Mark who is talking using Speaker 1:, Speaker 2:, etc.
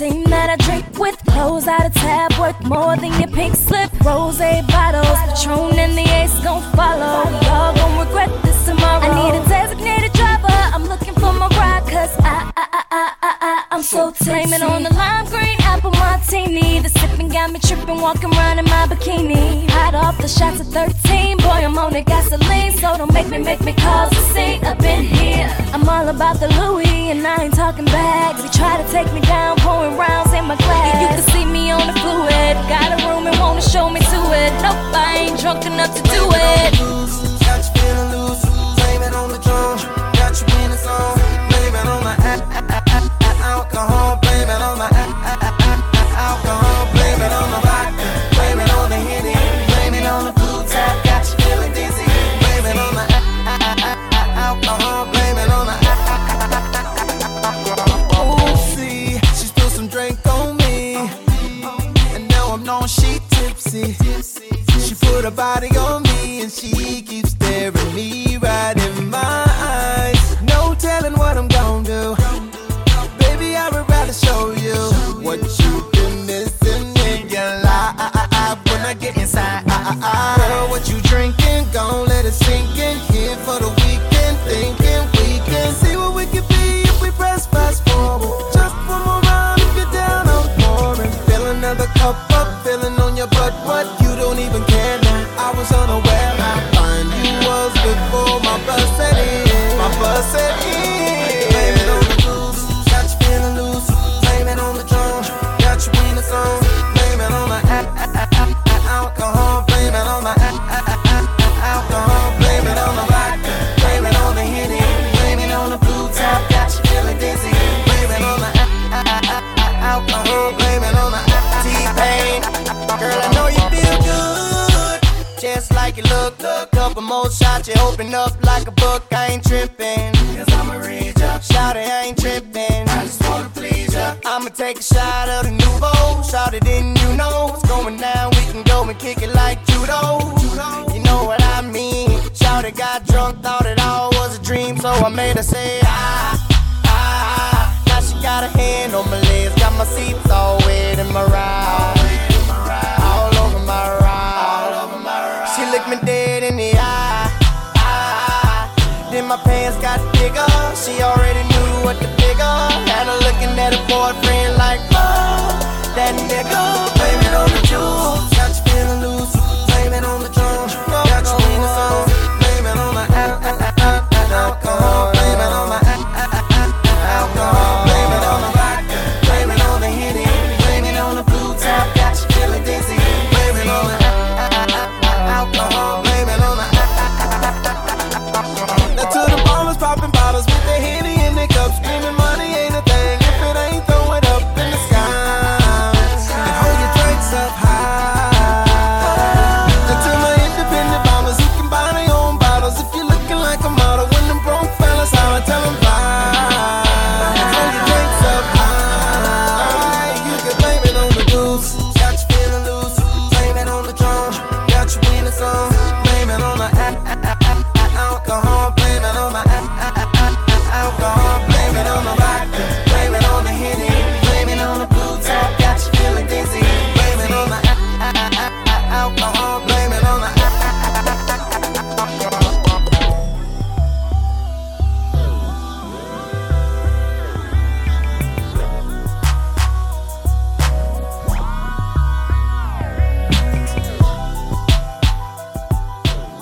Speaker 1: team that I drink with. Clothes out of tab, worth more than your pink slip. Rosé bottles, Patron and the Ace gon' follow. Y'all gon' regret this tomorrow. I need a designated driver, I'm looking for my ride. Cause I'm so tipsy. Flaming on the lime green apple martini. The sipping got me tripping, walking around in my bikini. Hot off the shots of 13, boy I'm on the gasoline. So don't make me cause a scene up in here. I'm all about the Louis and I ain't talking bags. They try to take me down, pouring rounds in my glass. You can see me on the fluid, got a room and wanna show me to it. Nope, I ain't drunk enough to do it.
Speaker 2: Got you feeling loose, blame it on the drum. Got you in the song, blame it on the alcohol, blame it on the alcohol, blame it on the vodka, blame it on the Henny, blame it on the blue tap, got you feeling dizzy, blame it on the alcohol, blame it on the oh, see, she spilled some drink on me, and now I'm known she tipsy. She put her body on me, and she keeps staring me right in my eyes. No telling what I'm gon' do. Baby, I would rather show you what you've been missing in your life. When I get inside, girl, what you drinking? Gon' let it sink in. Here for the weekend, thinking we can see what we could be if we press fast forward. Just one more round if you're down, I'm pouring. Fill another cup up, feeling on your butt. What? You don't even care now. I was unaware how fine you was before my bus set in. My bus set in. Blame it on the blues, got you feeling loose. Blame it on the drum, got you in the zone. Blame it on the alcohol. Blame it on the alcohol. Blame it on the vodka. Blame it on the Henny. Blame it on the blue tap, got you feeling dizzy. Blame it on the alcohol. Blame it on the T-Pain. Girl, I know you feel good, just like you look. Couple more shots, you open up like a book. I ain't tripping, cause I'ma read ya. Shout it, I ain't tripping, I just wanna please ya. I'ma take a shot of the Nouveau. Shout it, didn't you know what's going down? We can go and kick it like judo. You know what I mean? Shout it, got drunk, thought it all was a dream. So I made her say, Now she got a hand on my legs, got my seats all wet in my ride. All over my ride. She looked me dead in the eye. Then my pants got bigger. She already